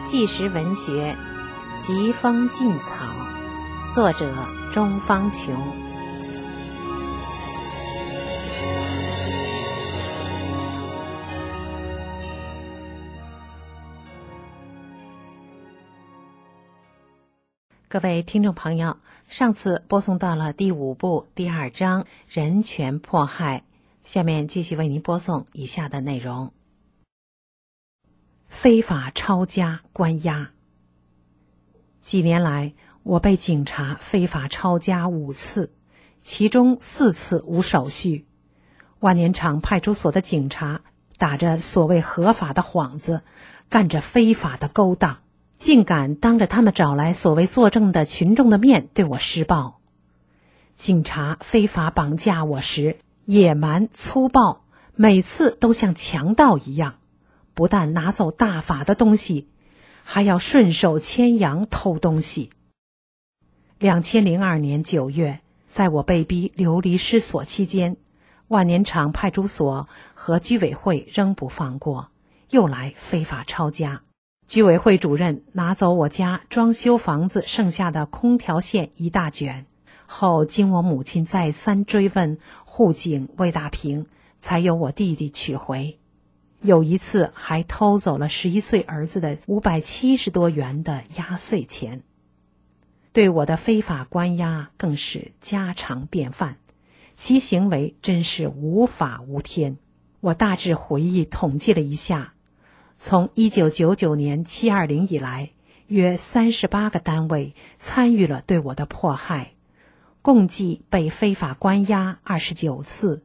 纪实文学《疾风劲草》，作者钟方琼。各位听众朋友，上次播送到了第5部第2章人权迫害，下面继续为您播送以下的内容。非法抄家关押。几年来，我被警察非法抄家5次，其中4次无手续。万年场派出所的警察打着所谓合法的幌子，干着非法的勾当，竟敢当着他们找来所谓作证的群众的面对我施暴。警察非法绑架我时，野蛮粗暴，每次都像强盗一样，不但拿走大法的东西，还要顺手牵羊偷东西。2002年9月，在我被逼流离失所期间，万年场派出所和居委会仍不放过，又来非法抄家。居委会主任拿走我家装修房子剩下的空调线1大卷，后经我母亲再三追问，户警魏大平才由我弟弟取回。有一次还偷走了11岁儿子的570多元的压岁钱。对我的非法关押更是家常便饭，其行为真是无法无天。我大致回忆统计了一下，从1999年720以来，约38个单位参与了对我的迫害，共计被非法关押29次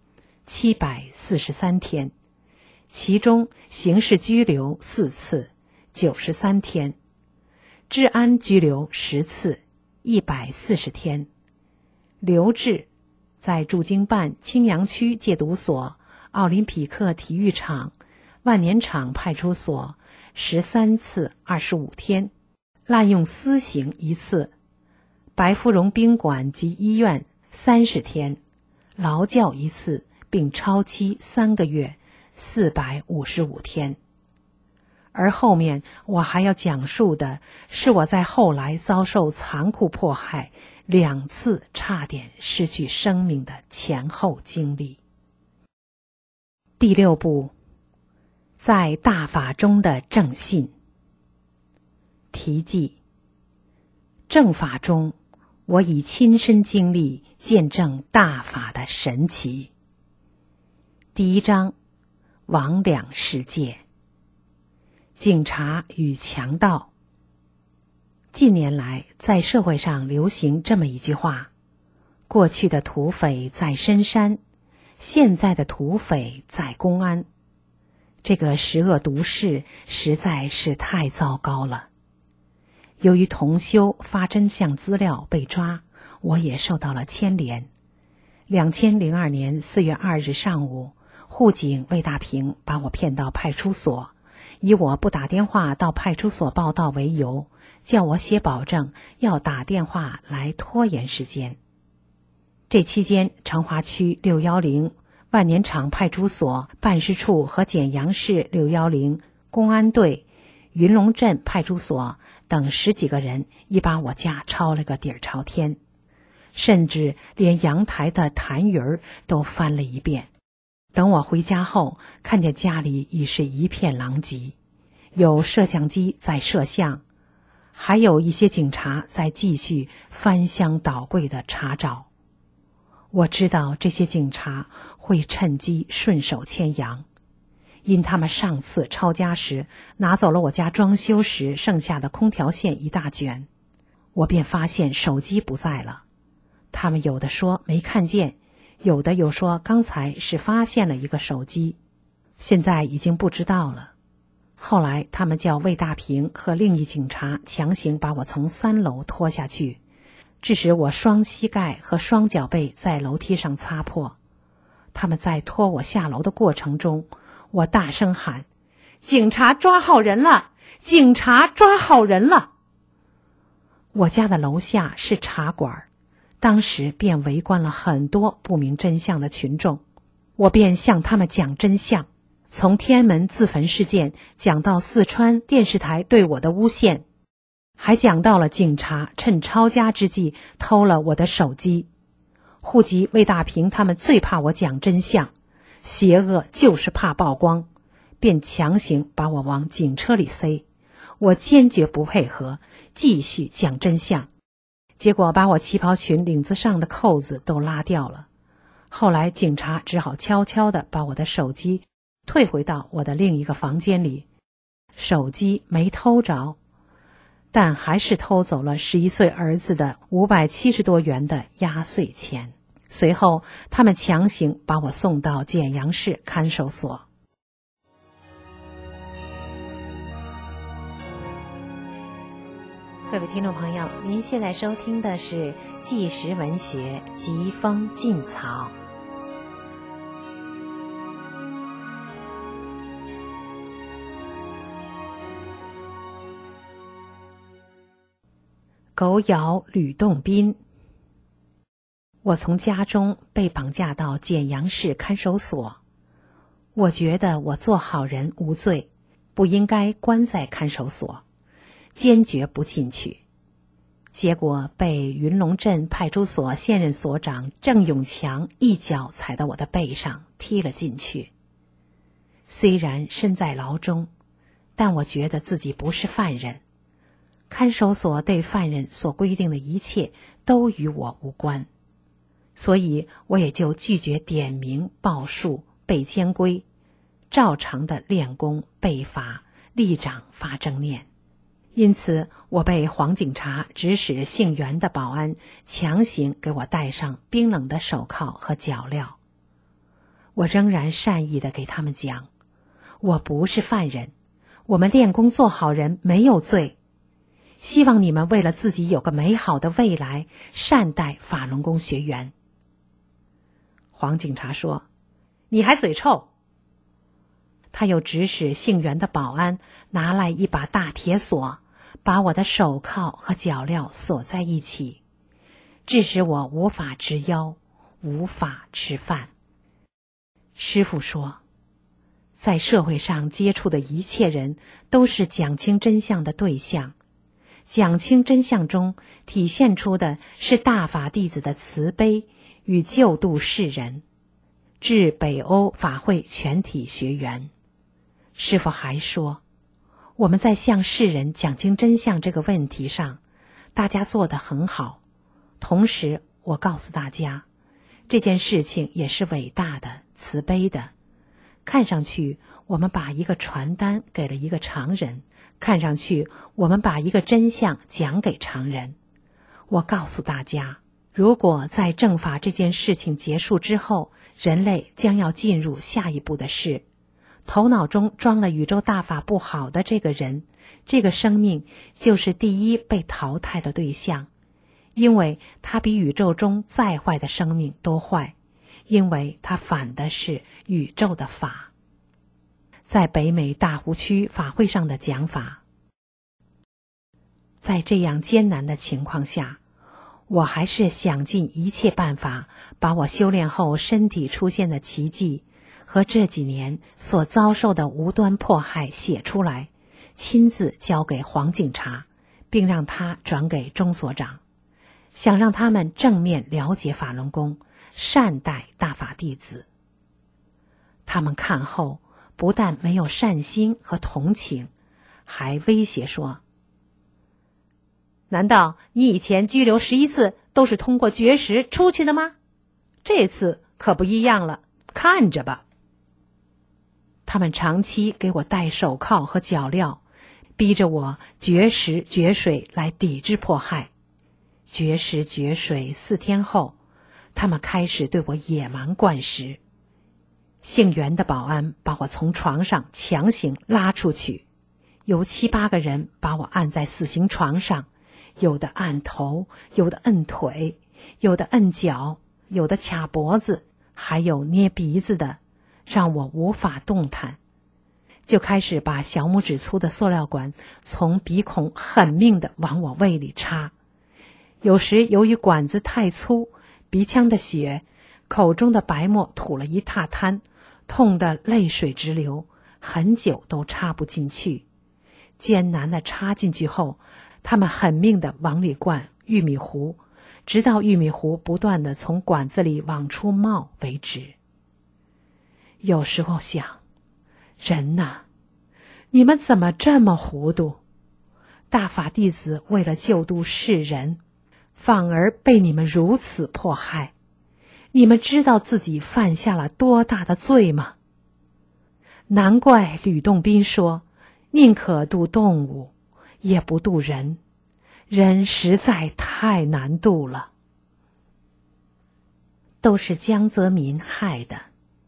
，743天，其中刑事拘留4次，93天，治安拘留10次，140天，留置在驻京办青阳区戒毒所、奥林匹克体育场、万年场派出所13次25天，滥用私刑1次，白芙蓉宾馆及医院30天，劳教1次，并超期3个月455天。而后面我还要讲述的是我在后来遭受残酷迫害2次差点失去生命的前后经历。第6部，在大法中的正信。题记：正法中，我已亲身经历见证大法的神奇。第1章，魍魉世界。警察与强盗。近年来，在社会上流行这么一句话：过去的土匪在深山，现在的土匪在公安。这个十恶毒事实在是太糟糕了。由于同修发真相资料被抓，我也受到了牵连。2002年4月2日上午，户警魏大平把我骗到派出所，以我不打电话到派出所报到为由，叫我写保证要打电话来拖延时间。这期间，成华区610万年场派出所办事处和简阳市610公安队、云龙镇派出所等10几个人已把我家抄了个底儿朝天，甚至连阳台的痰盂都翻了一遍。等我回家后，看见家里已是一片狼藉，有摄像机在摄像，还有一些警察在继续翻箱倒柜的查找。我知道这些警察会趁机顺手牵羊，因他们上次抄家时拿走了我家装修时剩下的空调线1大卷，我便发现手机不在了。他们有的说没看见，有的又说刚才是发现了一个手机，现在已经不知道了。后来他们叫魏大平和另一警察强行把我从3楼拖下去，致使我双膝盖和双脚背在楼梯上擦破。他们在拖我下楼的过程中，我大声喊：警察抓好人了！警察抓好人了！我家的楼下是茶馆，当时便围观了很多不明真相的群众，我便向他们讲真相。 从天安门自焚事件讲到四川电视台对我的诬陷，还讲到了警察趁抄家之际偷了我的手机。户籍魏大平他们最怕我讲真相，邪恶就是怕曝光，便强行把我往警车里塞。我坚决不配合，继续讲真相。结果把我旗袍裙领子上的扣子都拉掉了。后来警察只好悄悄地把我的手机退回到我的另一个房间里。手机没偷着，但还是偷走了11岁儿子的570多元的压岁钱。随后他们强行把我送到简阳市看守所。各位听众朋友，您现在收听的是纪实文学《疾风劲草》。狗咬吕洞宾。我从家中被绑架到简阳市看守所，我觉得我做好人无罪，不应该关在看守所，坚决不进去。结果被云龙镇派出所现任所长郑永强一脚踩到我的背上，踢了进去。虽然身在牢中，但我觉得自己不是犯人。看守所对犯人所规定的一切都与我无关，所以我也就拒绝点名报数背监规，照常的练功背法，立掌发正念。因此我被黄警察指使姓袁的保安强行给我戴上冰冷的手铐和脚镣。我仍然善意地给他们讲，我不是犯人，我们练功做好人没有罪，希望你们为了自己有个美好的未来，善待法轮功学员。黄警察说，你还嘴臭。他又指使姓袁的保安拿来一把大铁锁，把我的手铐和脚镣锁在一起，致使我无法直腰，无法吃饭。师父说，在社会上接触的一切人都是讲清真相的对象，讲清真相中体现出的是大法弟子的慈悲与救度世人。致北欧法会全体学员。师父还说，我们在向世人讲清真相这个问题上，大家做得很好。同时我告诉大家，这件事情也是伟大的、慈悲的。看上去我们把一个传单给了一个常人，看上去我们把一个真相讲给常人。我告诉大家，如果在正法这件事情结束之后，人类将要进入下一步的事，头脑中装了宇宙大法不好的这个人，这个生命就是第一被淘汰的对象，因为他比宇宙中再坏的生命都坏，因为他反的是宇宙的法。在北美大湖区法会上的讲法，在这样艰难的情况下，我还是想尽一切办法把我修炼后身体出现的奇迹和这几年所遭受的无端迫害写出来，亲自交给黄警察，并让他转给钟所长，想让他们正面了解法轮功，善待大法弟子。他们看后不但没有善心和同情，还威胁说，难道你以前拘留11次都是通过绝食出去的吗？这次可不一样了，看着吧。他们长期给我戴手铐和脚镣，逼着我绝食绝水来抵制迫害。绝食绝水4天后，他们开始对我野蛮灌食。姓袁的保安把我从床上强行拉出去，有7、8个人把我按在死刑床上，有的按头，有的摁腿，有的摁脚，有的卡脖子，还有捏鼻子的，让我无法动弹。就开始把小拇指粗的塑料管从鼻孔狠命地往我胃里插。有时由于管子太粗，鼻腔的血，口中的白沫吐了一大滩， 痛得泪水直流，很久都插不进去。艰难地插进去后，他们狠命地往里灌玉米糊，直到玉米糊不断地从管子里往出冒为止。有时候想，人哪，你们怎么这么糊涂？大法弟子为了救度世人，反而被你们如此迫害。你们知道自己犯下了多大的罪吗？难怪吕洞宾说，宁可度动物，也不度人，人实在太难度了。都是江泽民害的。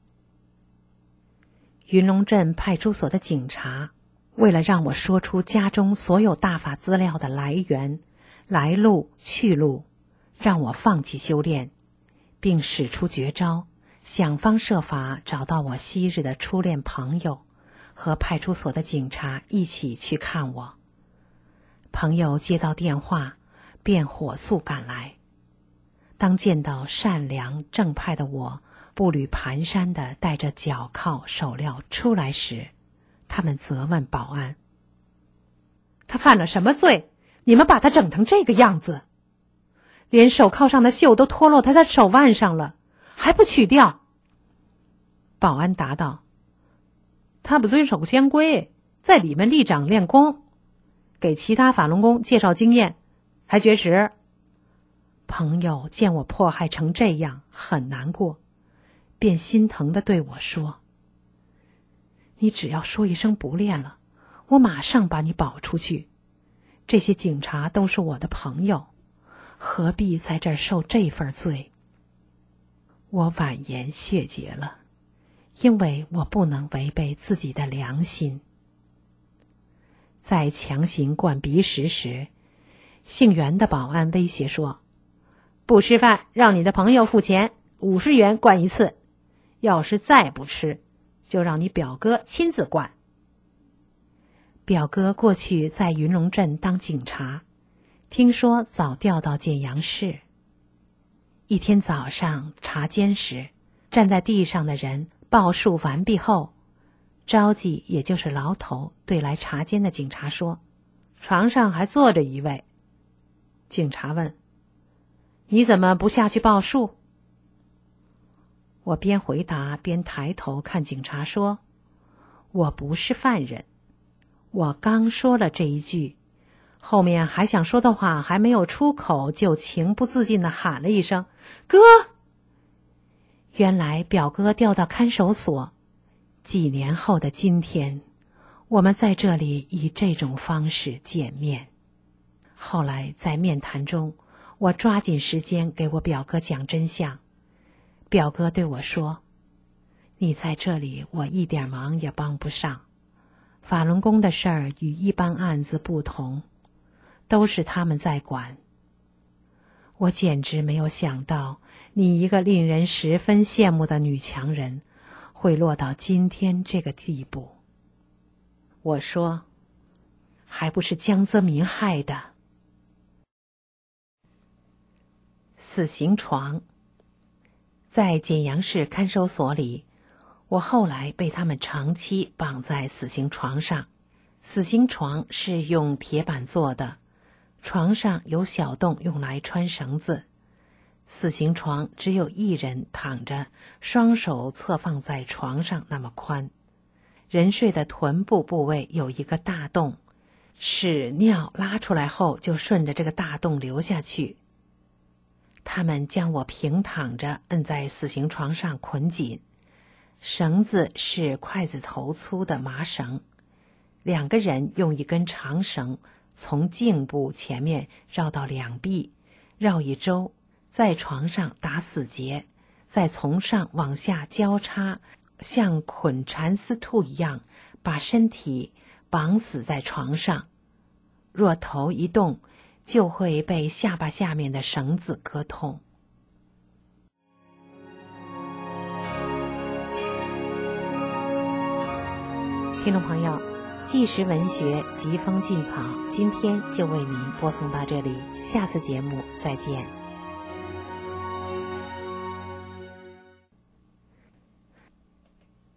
云龙镇派出所的警察为了让我说出家中所有大法资料的来源、来路、去路，让我放弃修炼，并使出绝招，想方设法找到我昔日的初恋朋友，和派出所的警察一起去看我。朋友接到电话，便火速赶来。当见到善良正派的我步履蹒跚地带着脚铐手镣出来时，他们责问保安：他犯了什么罪？你们把他整成这个样子，连手铐上的锈都脱落他的手腕上了，还不取掉？保安答道：他不遵守监规，在里面立掌练功，给其他法轮功介绍经验，还绝食。朋友见我迫害成这样，很难过，便心疼地对我说：你只要说一声不练了，我马上把你保出去。这些警察都是我的朋友，何必在这儿受这份罪？我婉言谢绝了，因为我不能违背自己的良心。在强行灌鼻石时，姓袁的保安威胁说：不吃饭让你的朋友付钱，50元灌一次，要是再不吃，就让你表哥亲自灌。表哥过去在云龙镇当警察，听说早调到简阳市。一天早上查监时，站在地上的人报数完毕后，召集也就是牢头对来查监的警察说：床上还坐着一位。警察问：你怎么不下去报数？我边回答边抬头看警察说：我不是犯人。我刚说了这一句，后面还想说的话还没有出口，就情不自禁地喊了一声：哥！原来表哥调到看守所，几年后的今天，我们在这里以这种方式见面。后来在面谈中，我抓紧时间给我表哥讲真相。表哥对我说：你在这里我一点忙也帮不上，法轮功的事儿与一般案子不同，都是他们在管。我简直没有想到，你一个令人十分羡慕的女强人，会落到今天这个地步。我说：还不是江泽民害的。死刑床。在简阳市看守所里，我后来被他们长期绑在死刑床上。死刑床是用铁板做的，床上有小洞用来穿绳子。死刑床只有一人躺着，双手侧放在床上那么宽。人睡的臀部部位有一个大洞，屎尿拉出来后就顺着这个大洞流下去。他们将我平躺着摁在死刑床上捆紧，绳子是筷子头粗的麻绳，2个人用一根长绳从颈部前面绕到两臂，绕一周，在床上打死结，再从上往下交叉，像捆蚕丝兔一样把身体绑死在床上。若头一动，就会被下巴下面的绳子割痛。听众朋友，纪实文学疾风劲草今天就为您播送到这里，下次节目再见。